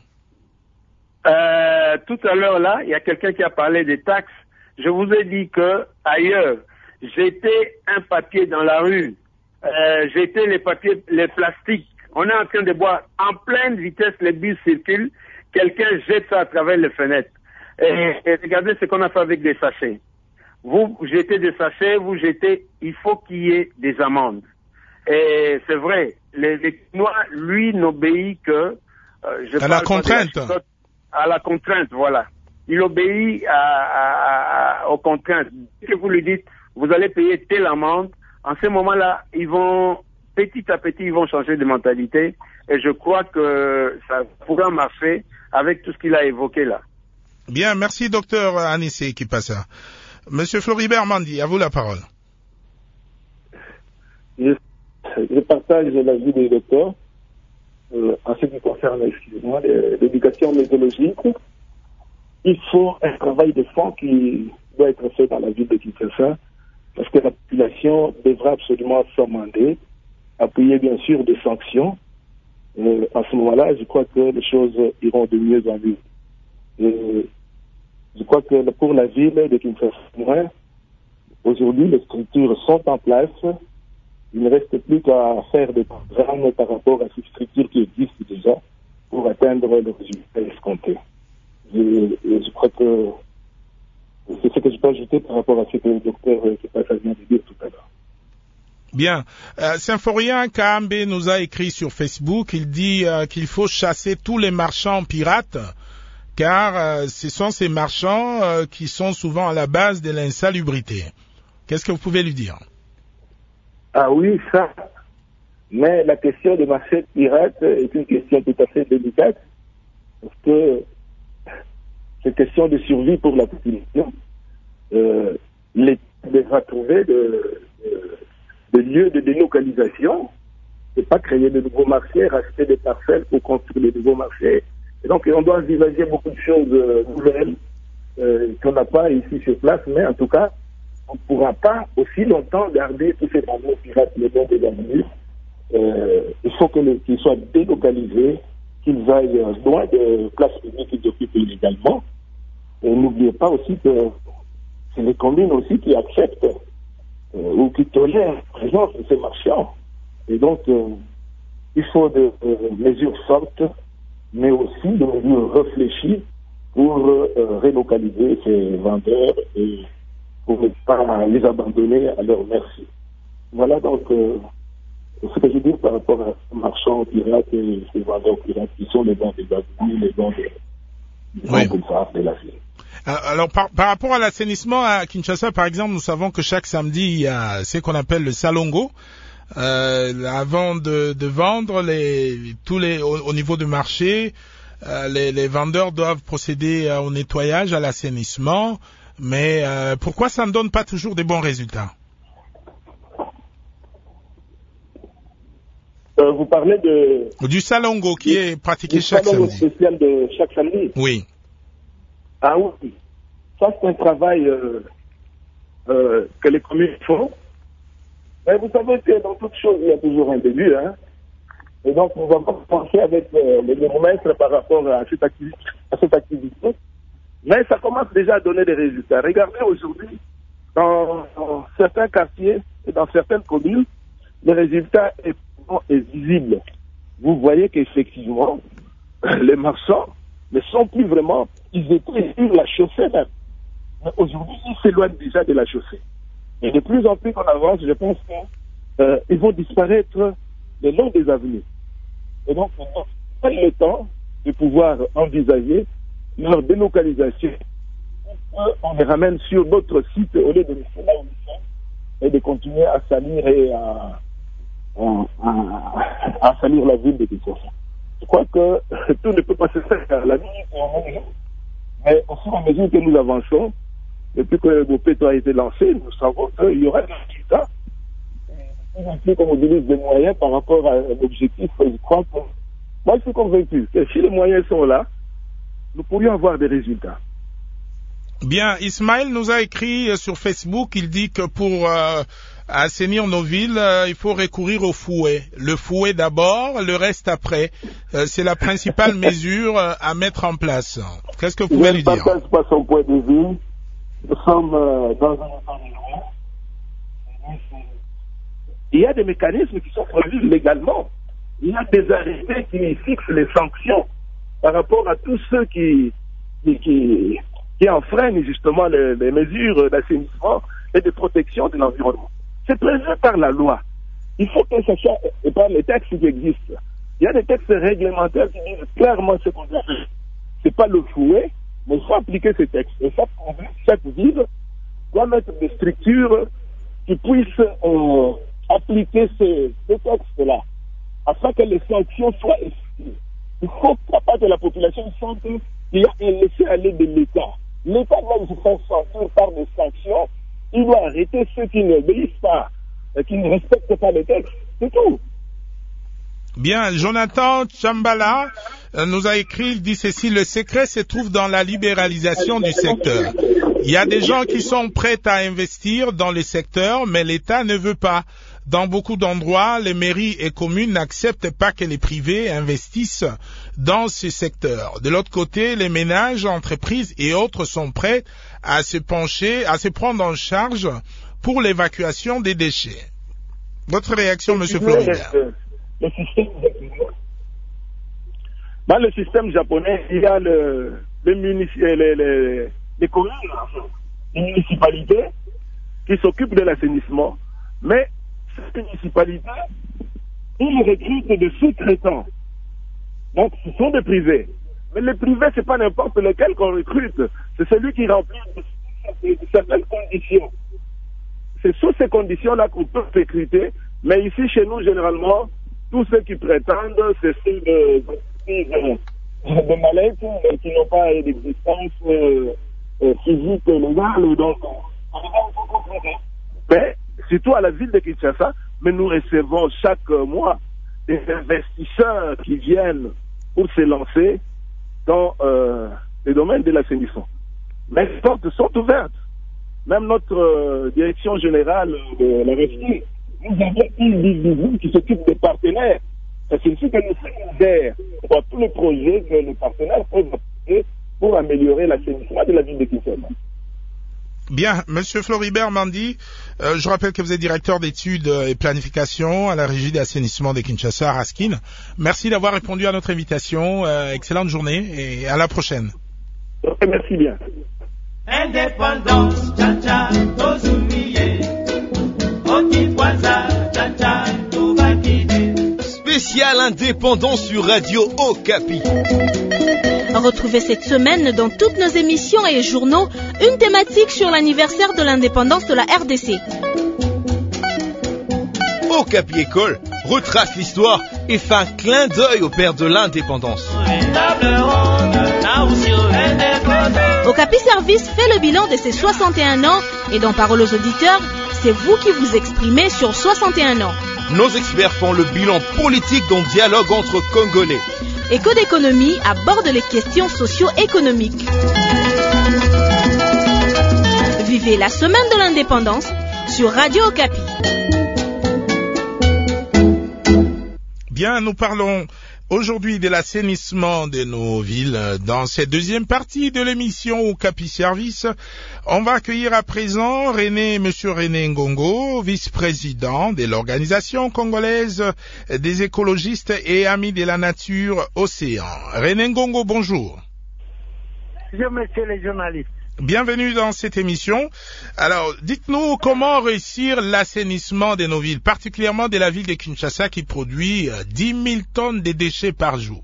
Tout à l'heure là, il y a quelqu'un qui a parlé des taxes. Je vous ai dit que ailleurs, jeter un papier dans la rue, jeter les plastiques. On est en train de boire en pleine vitesse, les bus circulent, quelqu'un jette ça à travers les fenêtres. Et regardez ce qu'on a fait avec des sachets. Vous jetez des sachets, il faut qu'il y ait des amendes. Et c'est vrai, les Chinois, lui, n'obéit que... à la contrainte. À la contrainte, voilà. Il obéit aux contraintes. Que vous lui dites, vous allez payer telle amende, en ce moment-là, petit à petit, ils vont changer de mentalité. Et je crois que ça pourra marcher avec tout ce qu'il a évoqué là. Bien, merci docteur Anissé Kipassa. Monsieur Floribert Mandi, à vous la parole. Je partage l'avis du docteur en ce qui concerne, l'éducation méthodologique. il faut un travail de fond qui doit être fait dans la ville de Kinshasa, parce que la population devra absolument s'amender, appuyer bien sûr des sanctions. À ce moment-là, je crois que les choses iront de mieux en mieux. Je crois que pour la ville de Kinshasa, aujourd'hui, les structures sont en place. Il ne reste plus qu'à faire des programmes par rapport à ces structures qui existent déjà pour atteindre le résultat escompté. Je crois que c'est ce que je peux ajouter par rapport à ce que le docteur Kepasa vient de dire tout à l'heure. Bien. Symphorien Kahambe nous a écrit sur Facebook, il dit qu'il faut chasser tous les marchands pirates, car ce sont ces marchands qui sont souvent à la base de l'insalubrité. Qu'est-ce que vous pouvez lui dire? Ah oui, ça. Mais la question des marchés pirates est une question tout à fait délicate, parce que c'est question de survie pour la population. L'État devra trouver de lieux de délocalisation, et pas créer de nouveaux marchés, racheter des parcelles pour construire de nouveaux marchés. Et donc on doit envisager beaucoup de choses nouvelles qu'on n'a pas ici sur place, mais en tout cas, on ne pourra pas aussi longtemps garder tous ces bateaux pirates le long des avenues. Il faut qu'ils soient délocalisés, qu'ils aillent loin de places publiques qu'ils occupent illégalement. Et n'oubliez pas aussi que c'est les communes aussi qui acceptent ou qui tolèrent la présence de ces marchands. Et donc, il faut des mesures fortes, mais aussi des mesures réfléchies pour relocaliser ces vendeurs et pour ne pas les abandonner à leur merci. Voilà donc ce que je dis par rapport aux marchands pirates et ces vendeurs pirates qui sont les dons des avenues, les dons des boulevards de la ville. Alors, par rapport à l'assainissement à Kinshasa, par exemple, nous savons que chaque samedi, il y a ce qu'on appelle le salongo. Avant de vendre au niveau du marché, les vendeurs doivent procéder au nettoyage, à l'assainissement. Mais pourquoi ça ne donne pas toujours des bons résultats? Vous parlez du salongo qui est pratiqué chaque samedi. Du salongo spécial de chaque samedi? Oui. Ah oui. Ça, c'est un travail que les communes font. Mais vous savez que dans toute chose, il y a toujours un début. Hein? Et donc, nous avons pensé avec les bourgmestres par rapport à cette activité. Mais ça commence déjà à donner des résultats. Regardez aujourd'hui, dans certains quartiers et dans certaines communes, le résultat est visible. Vous voyez qu'effectivement, les marchands ne sont plus vraiment, ils étaient sur la chaussée même. Mais aujourd'hui, ils s'éloignent déjà de la chaussée. Et de plus en plus qu'on avance, je pense qu'ils vont disparaître le long des avenues. Et donc, on a le temps de pouvoir envisager leur délocalisation. On les ramène sur d'autres sites au lieu de les faire là où ils sont et de continuer à salir et à salir la ville de Kinshasa. Je crois que tout ne peut pas se faire à la minute et en même jour. Mais au fur et à mesure que nous avançons, depuis que le Bopeto a été lancé, nous savons qu'il y aura des résultats. Et plus qu'on mobilise des moyens par rapport à l'objectif, je crois que moi je suis convaincu que si les moyens sont là, nous pourrions avoir des résultats. Bien, Ismaël nous a écrit sur Facebook, il dit que pour assainir nos villes, il faut recourir au fouet. Le fouet d'abord, le reste après. C'est la principale mesure à mettre en place. Qu'est-ce que vous pouvez lui dire? Je ne partage pas son point de vue. Nous sommes dans un état de droit. Il y a des mécanismes qui sont prévus légalement. Il y a des arrêtés qui fixent les sanctions par rapport à tous ceux qui enfreignent justement les mesures d'assainissement et de protection de l'environnement. C'est prévu par la loi. Il faut que ça soit par les textes qui existent. Il y a des textes réglementaires qui disent clairement ce qu'on doit faire. C'est pas le fouet, mais il faut appliquer ces textes. Et chaque ville doit mettre des structures qui puissent appliquer ces textes-là, afin que les sanctions soient efficaces. Il faut pas que la population sente qu'il y a un laisser-aller de l'État. L'État doit se faire sortir par des sanctions. Il doit arrêter ceux qui n'obéissent pas, qui ne respectent pas les textes. C'est tout. Bien, Jonathan Chambala nous a écrit, il dit ceci: le secret se trouve dans la libéralisation du secteur. Il y a des gens qui sont prêts à investir dans le secteur, mais l'État ne veut pas. Dans beaucoup d'endroits, les mairies et communes n'acceptent pas que les privés investissent dans ce secteur. De l'autre côté, les ménages, entreprises et autres sont prêts à se prendre en charge pour l'évacuation des déchets. Votre réaction, M. Floribert? Dans le système japonais, il y a les communes, les municipalités qui s'occupent de l'assainissement, mais ces municipalités, ils recrutent des sous-traitants. Donc, ce sont des privés. Mais les privés, c'est pas n'importe lequel qu'on recrute. C'est celui qui remplit certaines conditions. C'est sous ces conditions-là qu'on peut recruter. Mais ici, chez nous, généralement, tous ceux qui prétendent, c'est ceux de malaises qui n'ont pas d'existence physique légale. Donc, mais, surtout à la ville de Kinshasa, mais nous recevons chaque mois des investisseurs qui viennent pour se lancer dans le domaine de l'assainissement. Mais les portes sont ouvertes. Même notre direction générale de la RFI, nous avons une division qui s'occupe des partenaires. C'est ici que nous sommes ouverts pour tous les projets que les partenaires peuvent apporter pour améliorer l'assainissement de la ville de Kinshasa. Bien, Monsieur Floribert Mandi, je rappelle que vous êtes directeur d'études et planification à la régie d'assainissement de Kinshasa à Raskin. Merci d'avoir répondu à notre invitation. Excellente journée et à la prochaine. Okay, merci bien. Indépendance, tcha-tcha, tozumiye. Okikwaza, tcha-tcha, tobakide. Spécial indépendant sur Radio Okapi. Retrouvez cette semaine dans toutes nos émissions et journaux une thématique sur l'anniversaire de l'indépendance de la RDC. Okapi École retrace l'histoire et fait un clin d'œil au père de l'indépendance. Okapi Service fait le bilan de ses 61 ans et dans Parole aux auditeurs, c'est vous qui vous exprimez sur 61 ans. Nos experts font le bilan politique d'un dialogue entre Congolais. Éco d'économie aborde les questions socio-économiques. Vivez la semaine de l'indépendance sur Radio Okapi. Bien, nous parlons aujourd'hui de l'assainissement de nos villes. Dans cette deuxième partie de l'émission Okapi Service, on va accueillir à présent Monsieur René Ngongo, vice-président de l'Organisation congolaise des écologistes et amis de la nature Océan. René Ngongo, bonjour. Bonjour, monsieur les journalistes. Bienvenue dans cette émission. Alors, dites-nous comment réussir l'assainissement de nos villes, particulièrement de la ville de Kinshasa qui produit 10 000 tonnes de déchets par jour.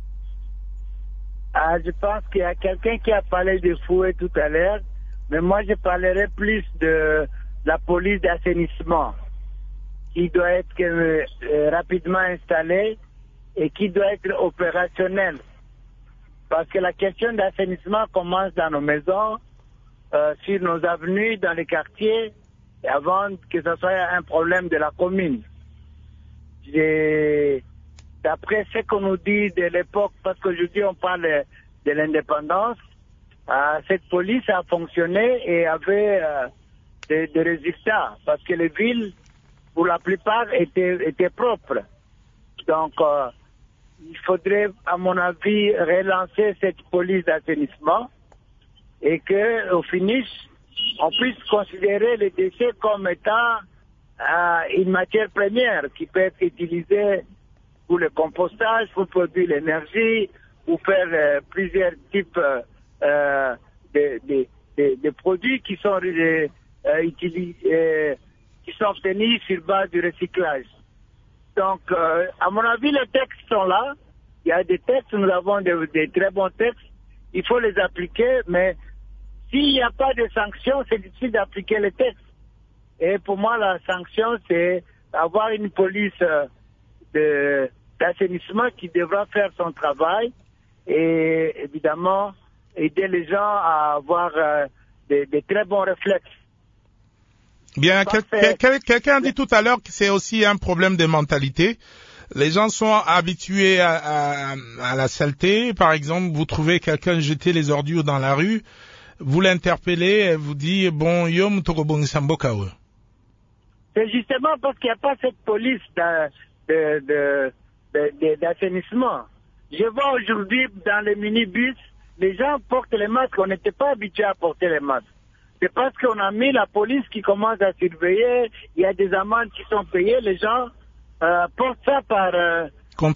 Je pense qu'il y a quelqu'un qui a parlé de fouet tout à l'heure, mais moi je parlerai plus de la police d'assainissement qui doit être rapidement installée et qui doit être opérationnelle. Parce que la question d'assainissement commence dans nos maisons, sur nos avenues, dans les quartiers, avant que ce soit un problème de la commune. D'après ce qu'on nous dit de l'époque, parce qu'aujourd'hui on parle de l'indépendance, cette police a fonctionné et avait des résultats, parce que les villes, pour la plupart, étaient propres. Donc, il faudrait, à mon avis, relancer cette police d'assainissement et qu'au finish, on puisse considérer les déchets comme étant une matière première qui peut être utilisée pour le compostage, pour produire l'énergie, pour faire plusieurs types de produits qui sont utilisés, qui sont obtenus sur base du recyclage. Donc, à mon avis, les textes sont là. Il y a des textes, nous avons des très bons textes. Il faut les appliquer, mais s'il n'y a pas de sanctions, c'est difficile d'appliquer les textes. Et pour moi, la sanction, c'est avoir une police d'assainissement qui devra faire son travail et évidemment aider les gens à avoir des très bons réflexes. Bien, quelqu'un dit tout à l'heure que c'est aussi un problème de mentalité. Les gens sont habitués à la saleté. Par exemple, vous trouvez quelqu'un jeter les ordures dans la rue, vous l'interpellez, elle vous dit, bon, yom tokobong sambokawe. C'est justement parce qu'il n'y a pas cette police d'assainissement. Je vois aujourd'hui dans les minibus, les gens portent les masques, on n'était pas habitué à porter les masques. C'est parce qu'on a mis la police qui commence à surveiller, il y a des amendes qui sont payées, les gens portent ça par peur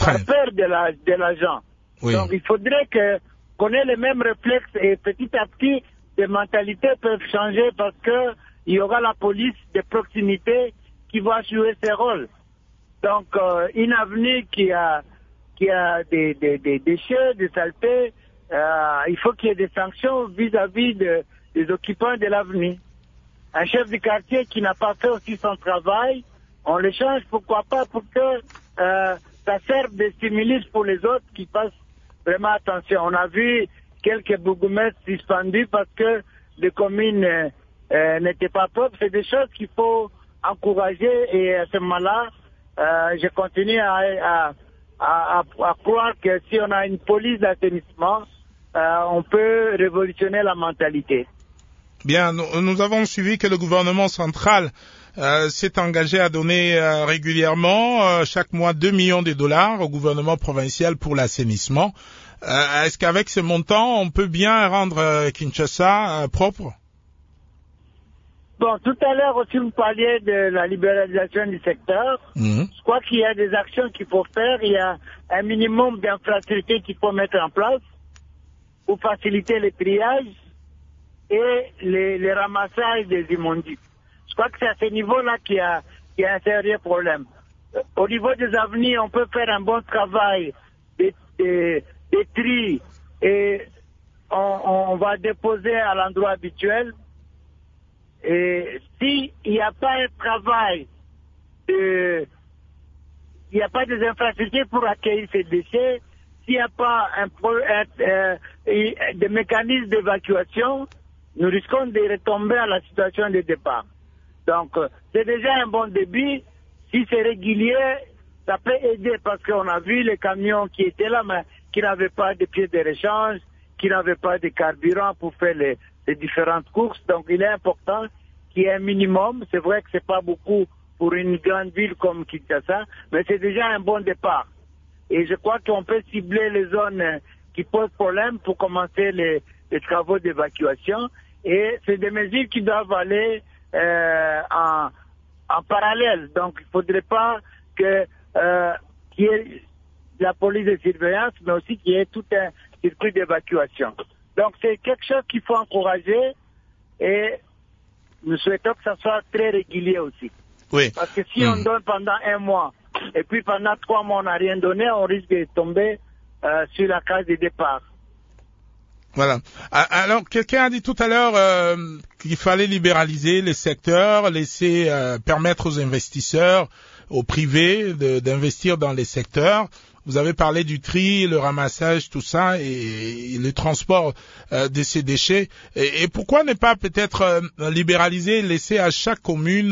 de l'agent. Oui. Donc il faudrait qu'on ait les mêmes réflexes et petit à petit, les mentalités peuvent changer parce que il y aura la police de proximité qui va jouer ses rôles. Donc une avenue qui a des déchets, des saletés, il faut qu'il y ait des sanctions vis-à-vis des occupants de l'avenue. Un chef du quartier qui n'a pas fait aussi son travail, on le change, pourquoi pas, pour que ça serve de stimulus pour les autres qui fassent vraiment attention. On a vu quelques bourgmestres suspendus parce que les communes n'étaient pas propres. C'est des choses qu'il faut encourager et à ce moment-là, je continue à croire que si on a une police d'assainissement, on peut révolutionner la mentalité. Bien, nous avons suivi que le gouvernement central s'est engagé à donner régulièrement, chaque mois, 2 millions de dollars au gouvernement provincial pour l'assainissement. Est-ce qu'avec ce montant, on peut bien rendre Kinshasa propre? Bon, tout à l'heure aussi, vous parliez de la libéralisation du secteur. Je crois qu'il y a des actions qu'il faut faire. Il y a un minimum d'infrastructures qu'il faut mettre en place pour faciliter les triages et les ramassages des immondices. Je crois que c'est à ce niveau-là qu'il y a un sérieux problème. Au niveau des avenues, on peut faire un bon travail des tri et on va déposer à l'endroit habituel. Et s'il n'y a pas un travail, il n'y a pas des infrastructures pour accueillir ces déchets, s'il n'y a pas des mécanismes d'évacuation, nous risquons de retomber à la situation de départ. Donc, c'est déjà un bon début. Si c'est régulier, ça peut aider parce qu'on a vu les camions qui étaient là, mais qui n'avaient pas de pièces de rechange, qui n'avaient pas de carburant pour faire les différentes courses. Donc, il est important qu'il y ait un minimum. C'est vrai que c'est pas beaucoup pour une grande ville comme Kinshasa, mais c'est déjà un bon départ. Et je crois qu'on peut cibler les zones qui posent problème pour commencer les travaux d'évacuation. Et c'est des mesures qui doivent aller en parallèle. Donc, il ne faudrait pas qu'il y ait la police de surveillance, mais aussi qu'il y ait tout un circuit d'évacuation. Donc, c'est quelque chose qu'il faut encourager et nous souhaitons que ça soit très régulier aussi. Oui. Parce que si on donne pendant 1 mois et puis pendant 3 mois on n'a rien donné, on risque de tomber sur la case de départ. Voilà. Alors, quelqu'un a dit tout à l'heure qu'il fallait libéraliser les secteurs, laisser permettre aux investisseurs, aux privés d'investir dans les secteurs. Vous avez parlé du tri, le ramassage, tout ça, et le transport de ces déchets. Et pourquoi ne pas peut-être libéraliser, laisser à chaque commune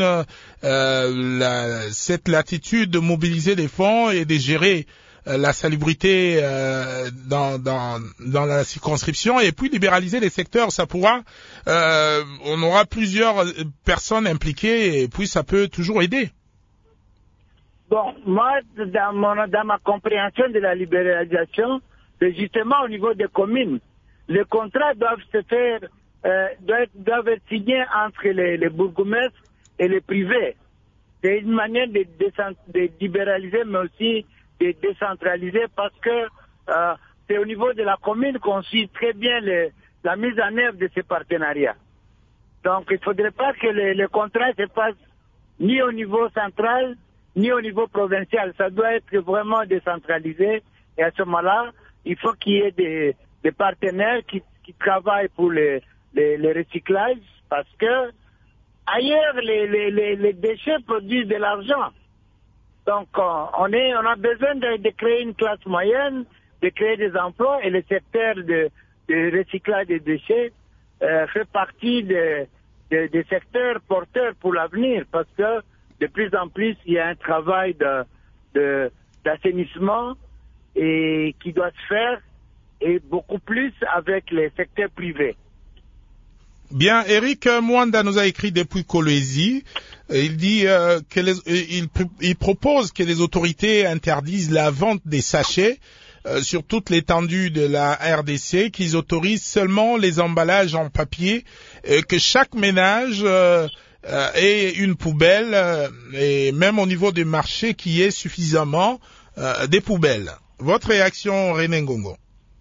cette latitude de mobiliser des fonds et de gérer la salubrité dans la circonscription, et puis libéraliser les secteurs, ça pourra, on aura plusieurs personnes impliquées, et puis ça peut toujours aider. Bon, moi, dans ma compréhension de la libéralisation, c'est justement au niveau des communes. Les contrats doivent se faire, doivent être signés entre les bourgmestres et les privés. C'est une manière de libéraliser, mais aussi de décentraliser, parce que c'est au niveau de la commune qu'on suit très bien la mise en œuvre de ces partenariats. Donc, il ne faudrait pas que les contrats se fassent ni au niveau central, ni au niveau provincial. Ça doit être vraiment décentralisé. Et à ce moment-là, il faut qu'il y ait des partenaires qui travaillent pour les recyclages, parce que ailleurs, les déchets produisent de l'argent. Donc, on a besoin de créer une classe moyenne, de créer des emplois, et le secteur de recyclage des déchets fait partie des secteurs porteurs pour l'avenir, parce que de plus en plus, il y a un travail de d'assainissement et qui doit se faire, et beaucoup plus avec les secteurs privés. Bien, Eric Mwanda nous a écrit depuis Kolwezi. Il dit il propose que les autorités interdisent la vente des sachets sur toute l'étendue de la RDC, qu'ils autorisent seulement les emballages en papier, que chaque ménage ait une poubelle, et même au niveau des marchés qu'il y ait suffisamment des poubelles. Votre réaction, René Ngongo?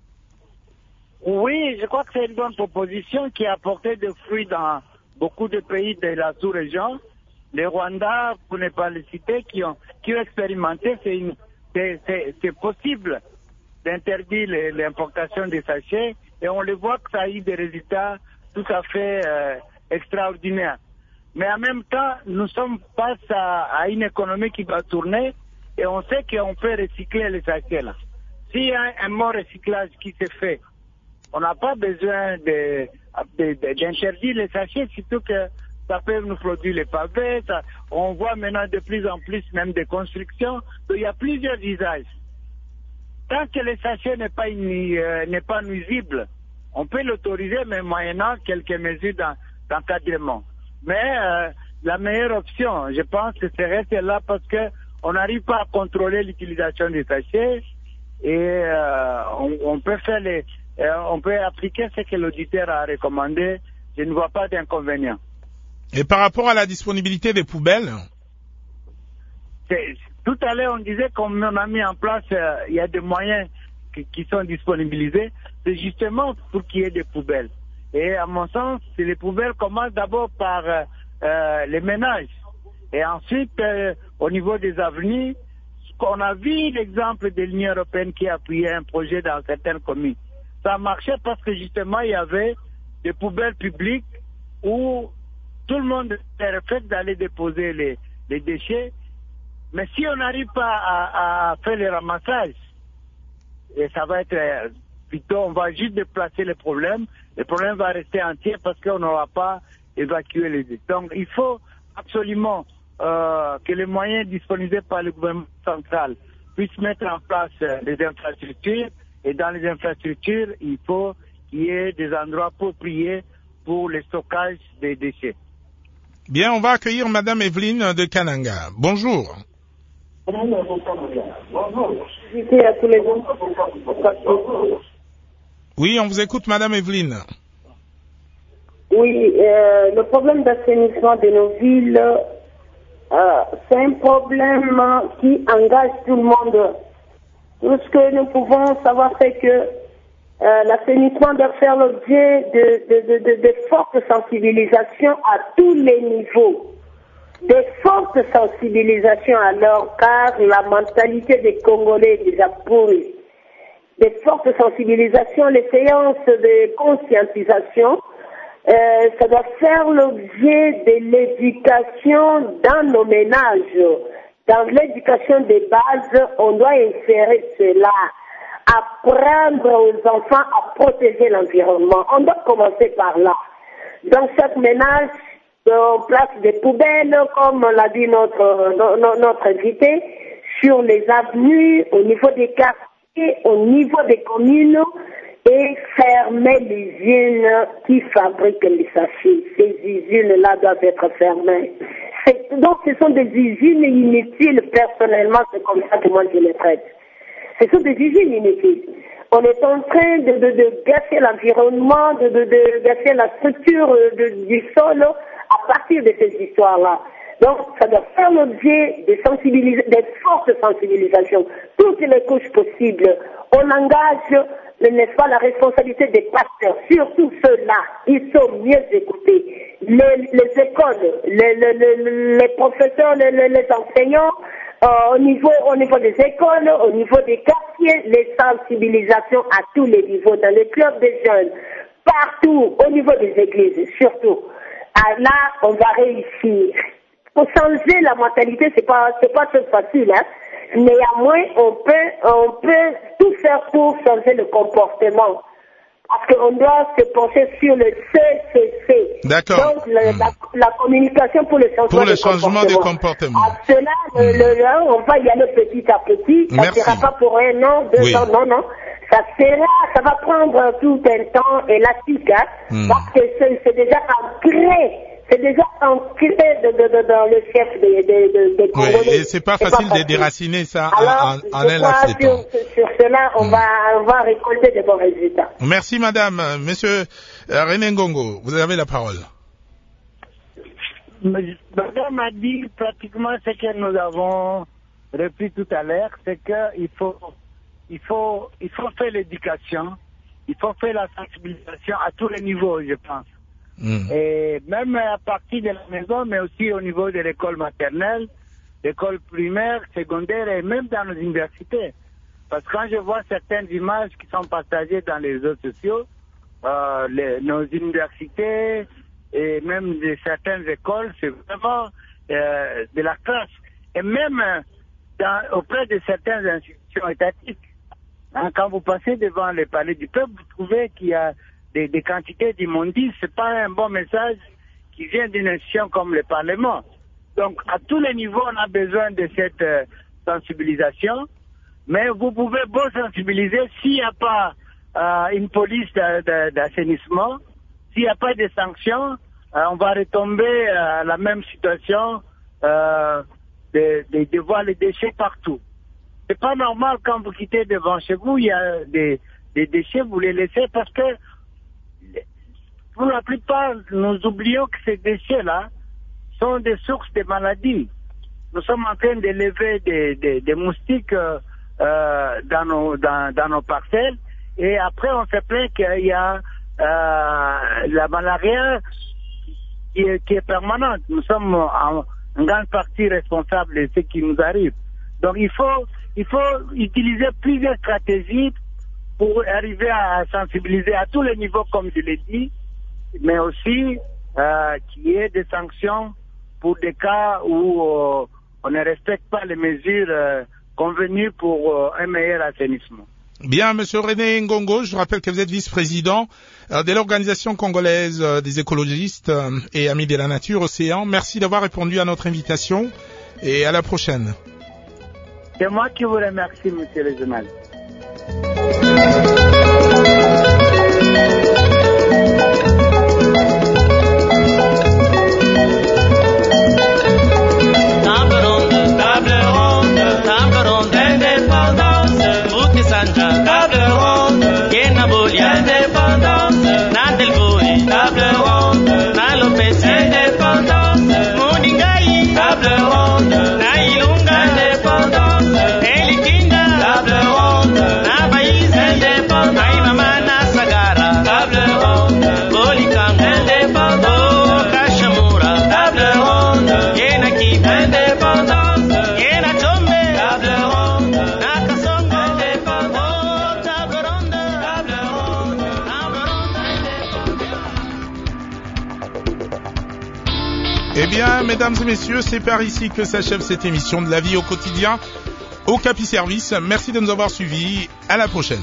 Oui, je crois que c'est une bonne proposition qui a apporté des fruits dans beaucoup de pays de la sous-région. Les Rwandais, pour ne pas les citer, qui ont expérimenté, c'est possible d'interdire l'importation des sachets, et on le voit que ça a eu des résultats tout à fait extraordinaires. Mais en même temps, nous sommes face à une économie qui va tourner, et on sait qu'on peut recycler les sachets là. S'il y a un bon recyclage qui se fait, on n'a pas besoin d'interdire les sachets, surtout que ça peut nous produire les pavés. On voit maintenant de plus en plus même des constructions. Il y a plusieurs usages. Tant que le sachet n'est pas nuisible, on peut l'autoriser, mais moyennant quelques mesures d'encadrement. Mais la meilleure option, je pense, que c'est rester là parce qu'on n'arrive pas à contrôler l'utilisation des sachets, et on peut faire on peut appliquer ce que l'auditeur a recommandé. Je ne vois pas d'inconvénient. Et par rapport à la disponibilité des poubelles? Tout à l'heure, on disait qu'on a mis en place, il y a des moyens qui sont disponibilisés. C'est justement pour qu'il y ait des poubelles. Et à mon sens, les poubelles commencent d'abord par les ménages. Et ensuite, au niveau des avenues, on a vu l'exemple de l'Union européenne qui a appuyé un projet dans certaines communes. Ça marchait parce que justement, il y avait des poubelles publiques où tout le monde était fait d'aller déposer les déchets. Mais si on n'arrive pas à faire le ramassage, et ça va être plutôt, on va juste déplacer le problème va rester entier parce qu'on n'aura pas évacué les déchets. Donc il faut absolument que les moyens disponibles par le gouvernement central puissent mettre en place les infrastructures. Et dans les infrastructures, il faut qu'il y ait des endroits appropriés pour le stockage des déchets. Bien, on va accueillir Madame Evelyne de Kananga. Bonjour. Oui, on vous écoute, Madame Evelyne. Oui, le problème d'assainissement de nos villes, c'est un problème qui engage tout le monde. Tout ce que nous pouvons savoir, c'est que l'assainissement doit faire l'objet de fortes sensibilisations à tous les niveaux. De fortes sensibilisations alors, car la mentalité des Congolais est déjà pourrie. De fortes sensibilisations, les séances de conscientisation, ça doit faire l'objet de l'éducation dans nos ménages. Dans l'éducation des bases, on doit insérer cela. Apprendre aux enfants à protéger l'environnement. On doit commencer par là. Dans chaque ménage, on place des poubelles, comme l'a dit notre invité, sur les avenues, au niveau des quartiers, au niveau des communes, et fermer les usines qui fabriquent les sachets. Ces usines-là doivent être fermées. Donc ce sont des usines inutiles, personnellement, c'est comme ça que moi je les traite. Ce sont des usines inutiles. On est en train de gâcher l'environnement, de gâcher la structure du sol à partir de ces histoires-là. Donc, ça doit faire l'objet de fortes sensibilisations, toutes les couches possibles. On engage, n'est-ce pas, la responsabilité des pasteurs, surtout ceux-là. Ils sont mieux écoutés. Les écoles, les professeurs, les enseignants, au niveau des écoles, au niveau des quartiers, les sensibilisations à tous les niveaux, dans les clubs des jeunes, partout, au niveau des églises, surtout. Là, on va réussir. Pour changer la mentalité, c'est pas très facile, hein. Néanmoins, on peut tout faire pour changer le comportement. Parce qu'on doit se pencher sur le CCC. D'accord. Donc, la communication pour le changement, de comportement. À cela, on va y aller petit à petit. Ça ne sera pas pour 1 an, 2 ans, non. Ça va prendre tout un temps élastique, parce que c'est déjà ancré. C'est déjà ancré dans le chef des Congolais. Oui, et c'est pas facile de déraciner ça en un laps de temps. Sur cela, on va récolter de bons résultats. Merci madame. Monsieur René Ngongo, vous avez la parole. Madame a dit pratiquement ce que nous avons repris tout à l'heure, c'est qu'il faut faire l'éducation, il faut faire la sensibilisation à tous les niveaux, je pense. Et même à partir de la maison, mais aussi au niveau de l'école maternelle, l'école primaire, secondaire et même dans nos universités. Parce que quand je vois certaines images qui sont partagées dans les réseaux sociaux, nos universités et même de certaines écoles, c'est vraiment de la classe. Et même auprès de certaines institutions étatiques, quand vous passez devant les palais du peuple, vous trouvez qu'il y a des quantités d'immondices. C'est pas un bon message qui vient d'une institution comme le Parlement. Donc, à tous les niveaux, on a besoin de cette sensibilisation. Mais vous pouvez beau sensibiliser s'il n'y a pas une police d'assainissement, s'il n'y a pas de sanctions, on va retomber à la même situation de voir les déchets partout. C'est pas normal quand vous quittez devant chez vous, il y a des déchets, vous les laissez parce que pour la plupart, nous oublions que ces déchets-là sont des sources de maladies. Nous sommes en train d'élever des moustiques dans nos parcelles et après on se plaint qu'il y a la malaria qui est permanente. Nous sommes en grande partie responsables de ce qui nous arrive. Donc il faut utiliser plusieurs stratégies pour arriver à sensibiliser à tous les niveaux, comme je l'ai dit, mais aussi qu'il y ait des sanctions pour des cas où on ne respecte pas les mesures convenues pour un meilleur assainissement. Bien, Monsieur René Ngongo, je rappelle que vous êtes vice-président de l'Organisation congolaise des écologistes et amis de la nature, Océan. Merci d'avoir répondu à notre invitation et à la prochaine. C'est moi qui vous remercie, Monsieur le journaliste. Eh bien, mesdames et messieurs, c'est par ici que s'achève cette émission de la vie au quotidien au Capi Service. Merci de nous avoir suivis. À la prochaine.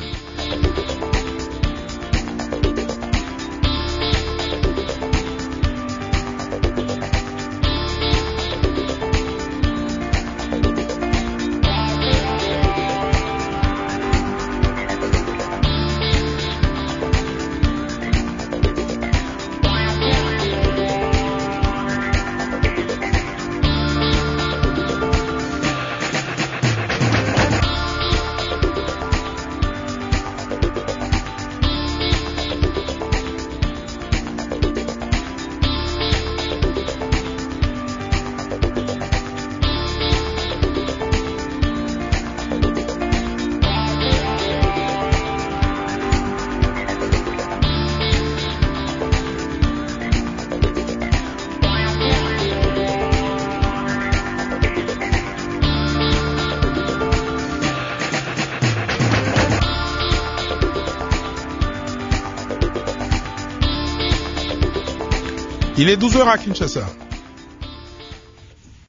Il est 12h à Kinshasa.